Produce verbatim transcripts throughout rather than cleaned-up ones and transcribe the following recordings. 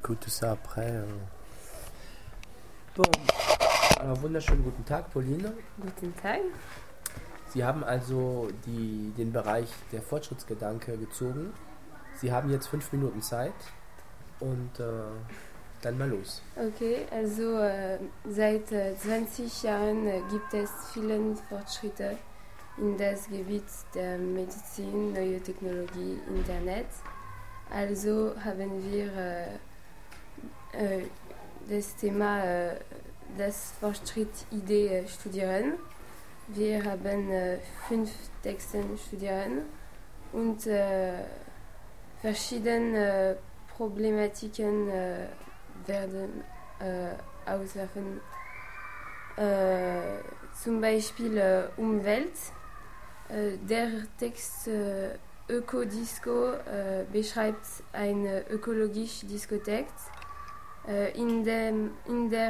écoute ça après. Euh. Bon, alors wunderschönen guten Tag, Pauline. Guten Tag. Sie haben also die, den Bereich der Fortschrittsgedanke gezogen. Sie haben jetzt fünf Minuten Zeit und äh, dann mal los. Okay, also äh, seit äh, zwanzig Jahren äh, gibt es viele Fortschritte in das Gebiet der Medizin, neue Technologie, Internet. Also haben wir äh, äh, das Thema äh, das Fortschritt-Idee äh, studieren. Wir haben äh, fünf Texte studieren und äh, verschiedene Problematiken äh, werden äh, auswerfen. Äh, zum Beispiel äh, Umwelt. Äh, der Text äh, Ökodisco äh, beschreibt eine ökologische Diskothek, äh, in, dem, in, der,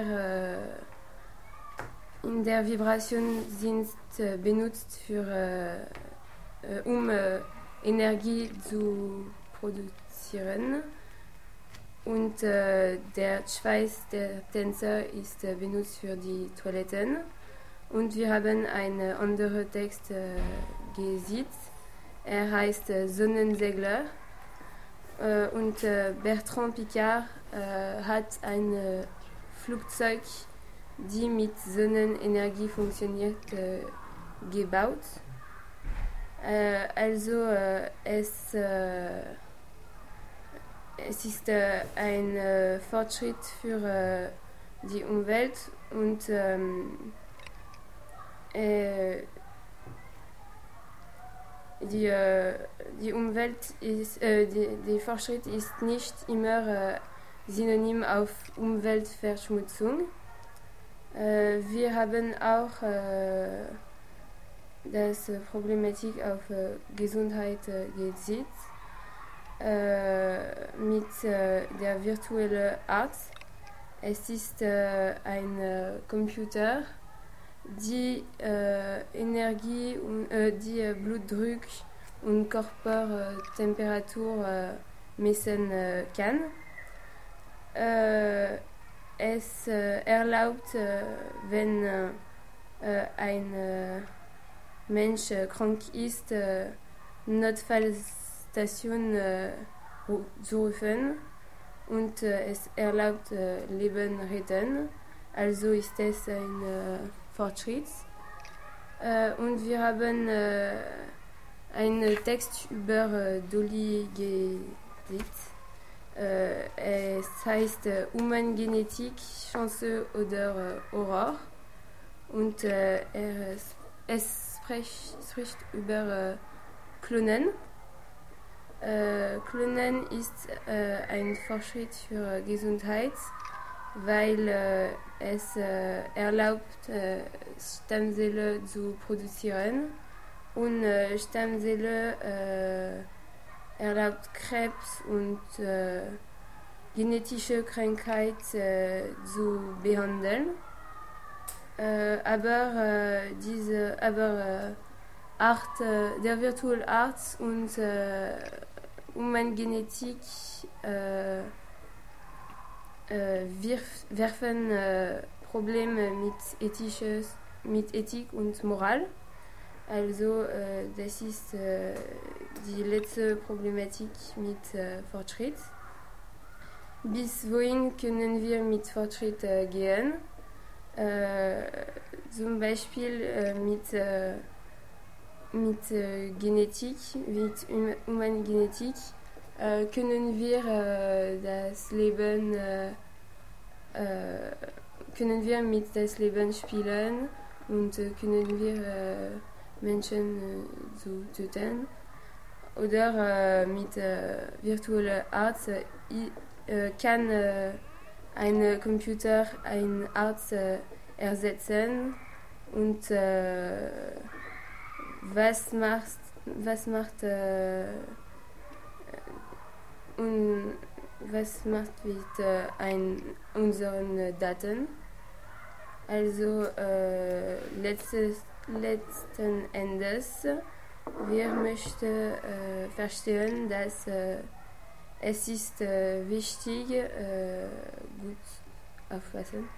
äh, in der Vibration sind äh, benutzt, für, äh, äh, um äh, Energie zu produzieren. Und äh, der Schweiß der Tänzer ist äh, benutzt für die Toiletten. Und wir haben einen anderen Text äh, gesehen. Er heißt äh, Sonnensegler. Äh, und äh, Bertrand Piccard äh, hat ein äh, Flugzeug, die mit Sonnenenergie funktioniert, äh, gebaut. Äh, also äh, es äh, Es ist äh, ein äh, Fortschritt für äh, die Umwelt und ähm, äh, die, äh, die Umwelt ist, äh, die, die Fortschritt ist nicht immer äh, synonym auf Umweltverschmutzung. Äh, wir haben auch äh, das äh, Problematik auf äh, Gesundheit äh, gesehen. Äh, mit äh, der virtuellen Arzt. Es ist äh, ein äh, Computer, die äh, Energie, und, äh, die äh, Blutdruck und Körpertemperatur äh, messen äh, kann. Äh, es äh, erlaubt, äh, wenn äh, ein äh, Mensch äh, krank ist, äh, notfalls Station äh, zu rufen und äh, es erlaubt äh, Leben retten. Also ist es ein äh, Fortschritt. Äh, und wir haben äh, einen Text über äh, Dolly gelesen. Äh, es heißt äh, Humangenetik, Chance oder äh, Horror. Und äh, er, es spricht, spricht über äh, Klonen. Äh, Klonen ist äh, ein Fortschritt für Gesundheit, weil äh, es äh, erlaubt, äh, Stammzellen zu produzieren und äh, Stammzellen äh, erlaubt Krebs und äh, genetische Krankheit äh, zu behandeln. Äh, aber äh, diese, aber äh, Art, äh, der virtuelle Arzt und äh, Humangenetik äh, äh, wirf, werfen äh, Probleme mit, ethisches, mit Ethik und Moral. Also äh, das ist äh, die letzte Problematik mit äh, Fortschritt. Bis wohin können wir mit Fortschritt äh, gehen? Äh, zum Beispiel äh, mit äh, Mit äh, Genetik, mit Humangenetik, äh, können wir äh, das Leben, äh, äh, können wir mit das Leben spielen und äh, können wir äh, Menschen äh, zu töten. Oder äh, mit äh, virtueller Arzt äh, kann äh, ein Computer einen Arzt äh, ersetzen und äh, Was macht, was macht, äh, und was macht mit äh, ein, unseren Daten? Also äh, letztes, letzten Endes, wir möchten äh, verstehen, dass äh, es ist äh, wichtig, äh, gut aufpassen.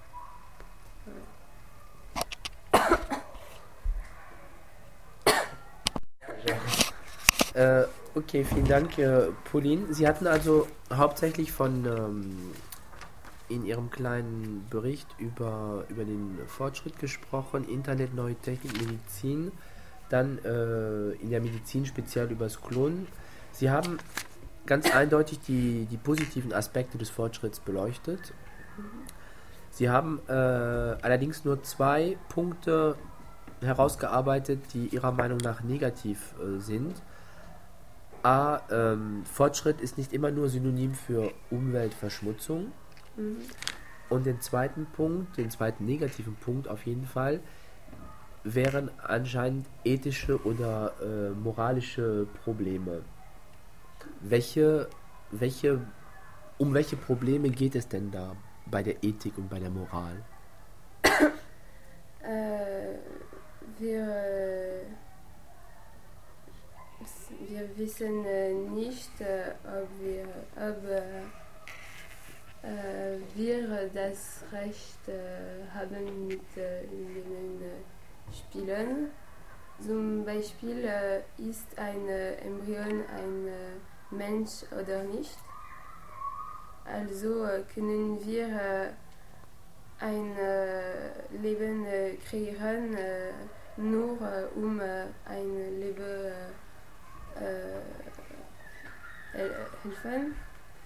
Äh, okay, vielen Dank, äh, Pauline. Sie hatten also hauptsächlich von ähm, in Ihrem kleinen Bericht über, über den Fortschritt gesprochen, Internet, neue Technik, Medizin, dann äh, in der Medizin speziell über das Klonen. Sie haben ganz eindeutig die, die positiven Aspekte des Fortschritts beleuchtet. Sie haben äh, allerdings nur zwei Punkte herausgearbeitet, die Ihrer Meinung nach negativ äh, sind. A, ähm, Fortschritt ist nicht immer nur synonym für Umweltverschmutzung. Mhm. Und den zweiten Punkt, den zweiten negativen Punkt auf jeden Fall, wären anscheinend ethische oder äh, moralische Probleme. Welche, welche, um welche Probleme geht es denn da bei der Ethik und bei der Moral? Äh, wir, äh, wir wissen äh, nicht, äh, ob wir, ob, äh, wir das Recht äh, haben, mit äh, Leben äh, spielen. Zum Beispiel äh, ist ein äh, Embryon ein äh, Mensch oder nicht. Also äh, können wir äh, ein äh, Leben äh, kreieren, äh, nur äh, um äh, ein Leben äh, äh, helfen.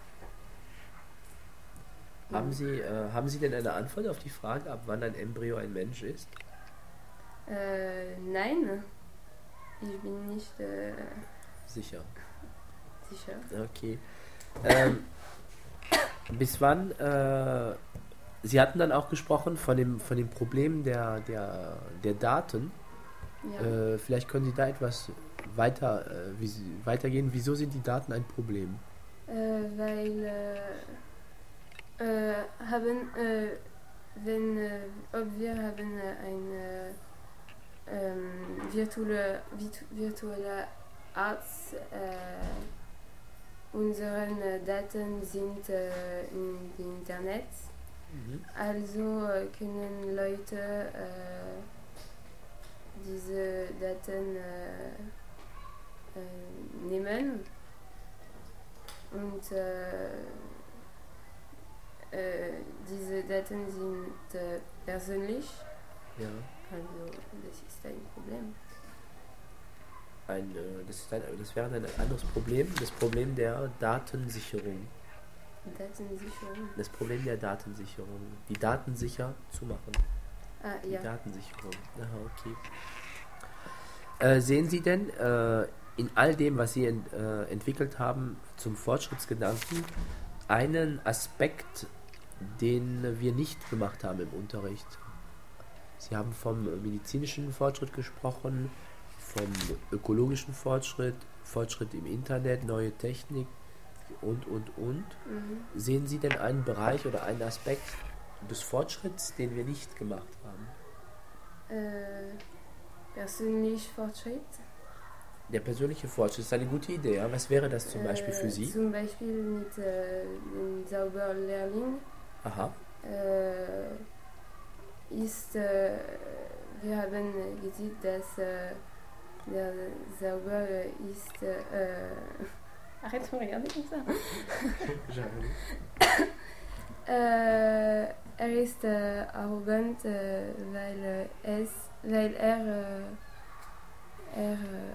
Haben Sie, äh, haben Sie denn eine Antwort auf die Frage, ab wann ein Embryo ein Mensch ist? Äh, nein, ich bin nicht äh, sicher. Sicher. Okay. Ähm, bis wann? Äh, Sie hatten dann auch gesprochen von dem, von dem Problem der, der, der Daten. Ja. Äh, vielleicht können Sie da etwas weiter, äh, wie, weitergehen. Wieso sind die Daten ein Problem? Äh, weil äh, äh, haben, äh, wenn äh, ob wir haben eine ähm, virtuelle, virtuelle Arzt, äh, unsere Daten sind äh, im Internet. Mhm. Also äh, können Leute äh, diese Daten äh, äh, nehmen und äh, äh, diese Daten sind äh, persönlich. Ja. Also das ist ein Problem. Ein, äh, das, ist ein, das wäre ein anderes Problem, das Problem der Datensicherung. Datensicherung? Das Problem der Datensicherung. Die Daten sicher zu machen. Ah, die ja. Datensicherung. Aha, okay. Äh, sehen Sie denn äh, in all dem, was Sie ent, äh, entwickelt haben zum Fortschrittsgedanken, einen Aspekt, den wir nicht gemacht haben im Unterricht? Sie haben vom medizinischen Fortschritt gesprochen, vom ökologischen Fortschritt, Fortschritt im Internet, neue Technik und, und, und. Mhm. Sehen Sie denn einen Bereich oder einen Aspekt des Fortschritts, den wir nicht gemacht haben? Äh, persönlich Fortschritt? Der persönliche Fortschritt ist eine gute Idee. Ja? Was wäre das zum Beispiel für Sie? Äh, zum Beispiel mit äh, dem Zauberlehrling. Aha. Äh, ist, äh, wir haben gesehen, dass äh, der Zauber ist. Äh, Arrête de me regarder comme ça. äh, er ist äh, arrogant, äh, weil, äh, es, weil er, äh, er äh,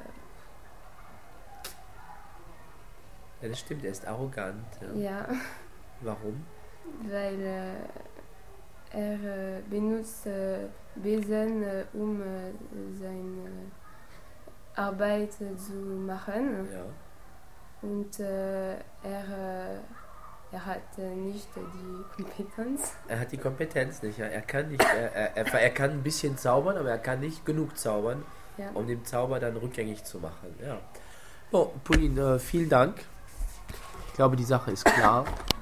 ja, das stimmt, er ist arrogant. Ja. Ja. Warum? Weil äh, er äh, benutzt äh, Besen, äh, um äh, seine Arbeit äh, zu machen. Ja. Und äh, er, äh, er hat äh, nicht äh, die Kompetenz. Er hat die Kompetenz nicht, ja. Er kann nicht, er, er, er, er kann ein bisschen zaubern, aber er kann nicht genug zaubern, ja, um den Zauber dann rückgängig zu machen. Ja. Oh, Pauline, äh, vielen Dank. Ich glaube, die Sache ist klar.